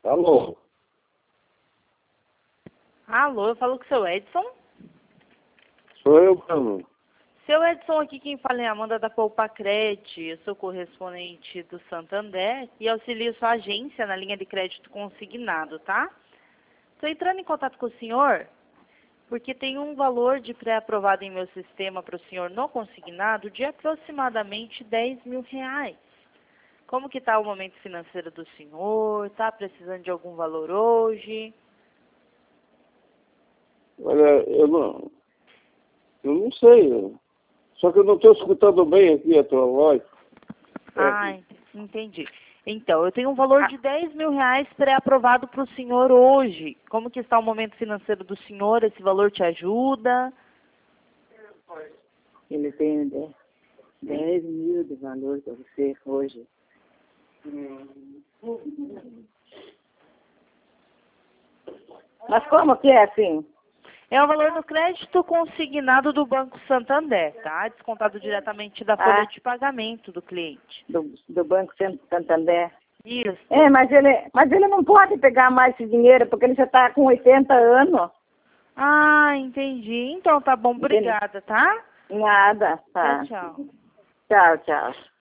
Alô? Alô, eu falo com o seu Edson. Sou eu, Bruno. Seu Edson, aqui quem fala é a Amanda da Poupa-Cred. Eu sou correspondente do Santander e auxilio sua agência na linha de crédito consignado, tá? Estou entrando em contato com o senhor porque tem um valor de pré-aprovado em meu sistema para o senhor no consignado de aproximadamente R$ 10.000. Como que está o momento financeiro do senhor? Está precisando de algum valor hoje? Olha, eu não sei. Só que eu não estou escutando bem aqui a tua voz. Ah, entendi. Então, eu tenho um valor de R$ 10.000 pré-aprovado para o senhor hoje. Como que está o momento financeiro do senhor? Esse valor te ajuda? Ele tem 10 mil de valor para você hoje. Mas como que é assim? É o valor no crédito consignado do Banco Santander, tá? Descontado diretamente da folha de pagamento do cliente. Do Banco Santander. Isso. É, mas ele não pode pegar mais esse dinheiro, porque ele já está com 80 anos. Ah, entendi. Então tá bom, obrigada, tá? Nada, tá. Tchau, tchau. Tchau, tchau.